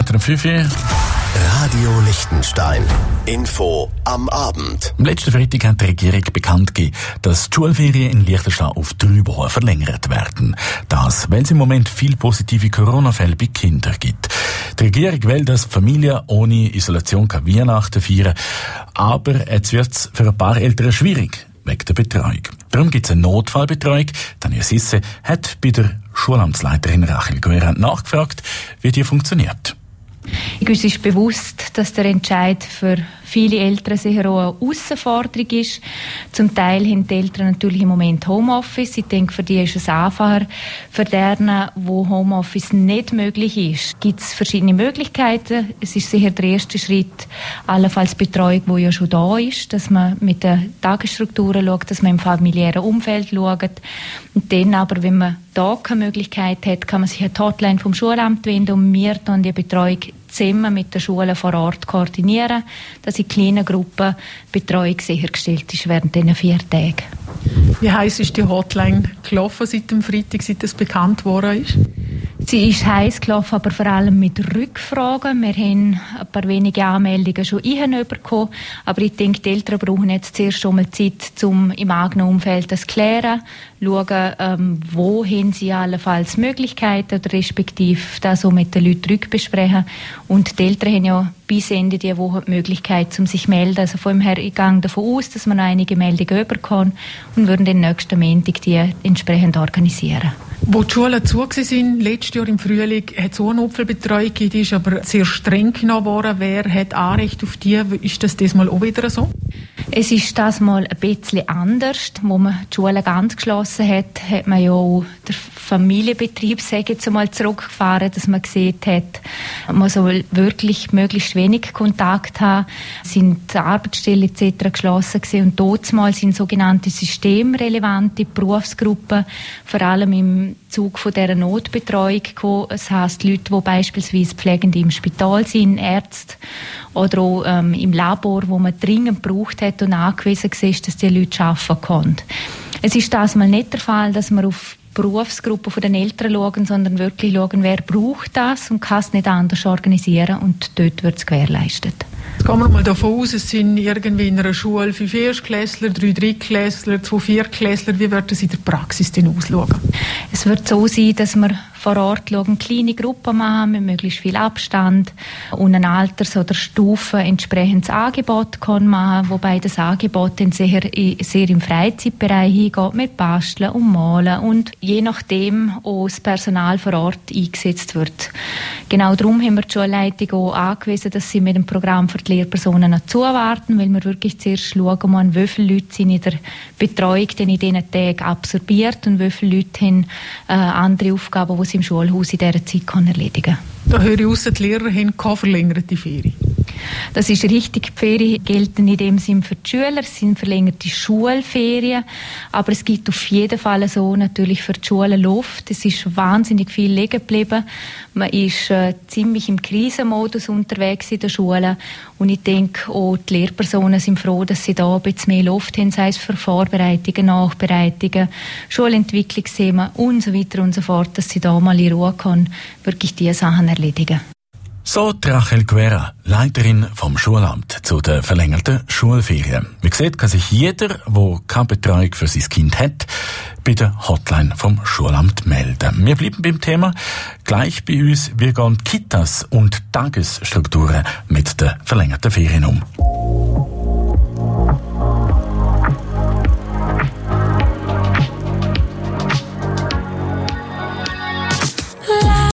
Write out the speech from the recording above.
5 Uhr. Radio Liechtenstein. Info am Abend. Am letzten Freitag hat die Regierung bekannt gegeben, dass die Schulferien in Liechtenstein auf 3 Wochen verlängert werden. Das, weil es im Moment viele positive Corona-Fälle bei Kindern gibt. Die Regierung will, dass die Familie ohne Isolation Weihnachten feiern kann. Aber jetzt wird es für ein paar Eltern schwierig, wegen der Betreuung. Darum gibt es eine Notfallbetreuung. Tanja Sisse hat bei der Schulamtsleiterin Rachel Guerra nachgefragt, wie die funktioniert. Uns ist bewusst, dass der Entscheid für viele Eltern sicher auch eine Herausforderung ist. Zum Teil haben die Eltern natürlich im Moment Homeoffice. Ich denke, für die ist es einfacher. Für denen, wo Homeoffice nicht möglich ist, gibt es verschiedene Möglichkeiten. Es ist sicher der erste Schritt, allenfalls Betreuung, die ja schon da ist, dass man mit den Tagesstrukturen schaut, dass man im familiären Umfeld schaut. Und dann aber, wenn man da keine Möglichkeit hat, kann man sich an die Hotline vom Schulamt wenden und wir dann die Betreuung zusammen mit den Schulen vor Ort koordinieren, dass in kleinen Gruppen Betreuung sichergestellt ist während diesen 4 Tagen. Wie heiß ist die Hotline gelaufen seit dem Freitag, seit es bekannt worden ist? Sie ist heiß gelaufen, aber vor allem mit Rückfragen. Wir haben ein paar wenige Anmeldungen schon bekommen, aber ich denke, die Eltern brauchen jetzt zuerst schon mal Zeit, um im eigenen Umfeld das zu klären, schauen, wo haben sie allenfalls Möglichkeiten oder respektive das so mit den Leuten rückbesprechen. Und die Eltern haben ja bis Ende dieser Woche die Möglichkeit, um sich zu melden. Also von her, ich gehe davon aus, dass wir noch einige Meldungen bekommen und würden den nächsten Montag die entsprechend organisieren. Wo die Schulen zu waren, letztes Jahr im Frühling, hat es auch eine Notfallbetreuung gegeben, die ist aber sehr streng genommen worden. Wer hat Anrecht auf die? Ist das diesmal auch wieder so? Es ist das mal ein bisschen anders. Wo man die Schulen ganz geschlossen hat, hat man ja auch den Familienbetrieb, sage ich jetzt einmal, zurückgefahren, dass man gesehen hat, man soll wirklich möglichst wenig Kontakt haben. Es sind die Arbeitsstellen etc. geschlossen gewesen. Und dort mal sind sogenannte systemrelevante Berufsgruppen, vor allem im Zug von dieser Notbetreuung gekommen. Das heisst, Leute, die beispielsweise Pflegende im Spital sind, Ärzte oder auch im Labor, wo man dringend gebraucht hat und angewiesen war, dass die Leute arbeiten können. Es ist das mal nicht der Fall, dass wir auf Berufsgruppen von den Eltern schauen, sondern wirklich schauen, wer braucht das und kann es nicht anders organisieren, und dort wird es gewährleistet. Jetzt gehen wir mal davon aus, es sind irgendwie in einer Schule 5 Erstklässler, 3 Drittklässler, 2 Viertklässler. Wie wird das in der Praxis denn ausschauen? Es wird so sein, dass wir vor Ort schauen, kleine Gruppen machen mit möglichst viel Abstand und ein Alters- oder Stufe entsprechendes Angebot kann machen, wobei das Angebot dann sehr im Freizeitbereich hingeht, mit Basteln und Malen und je nachdem auch das Personal vor Ort eingesetzt wird. Genau darum haben wir die Schulleitung auch angewiesen, dass sie mit dem Programm für die Lehrpersonen noch zuwarten, weil wir wirklich zuerst schauen, wie viele Leute sind in der Betreuung denn in diesen Tagen absorbiert und wie viele Leute haben andere Aufgaben, die sie im Schulhaus in dieser Zeit erledigen können. Da höre ich raus, die Lehrer haben keine verlängerte Ferien. Das ist richtig. Die Ferien gelten in dem Sinn für die Schüler. Es sind verlängerte Schulferien. Aber es gibt auf jeden Fall so natürlich für die Schulen Luft. Es ist wahnsinnig viel liegen geblieben. Man ist ziemlich im Krisenmodus unterwegs in den Schulen. Und ich denke, auch die Lehrpersonen sind froh, dass sie da ein bisschen mehr Luft haben, sei es für Vorbereitungen, Nachbereitungen, Schulentwicklungsthemen und so weiter und so fort, dass sie da mal in Ruhe können, wirklich diese Sachen erledigen. So Rachel Guerra, Leiterin vom Schulamt zu den verlängerten Schulferien. Wie gesagt, kann sich jeder, der keine Betreuung für sein Kind hat, bei der Hotline vom Schulamt melden. Wir bleiben beim Thema. Gleich bei uns, wir gehen Kitas und Tagesstrukturen mit den verlängerten Ferien um.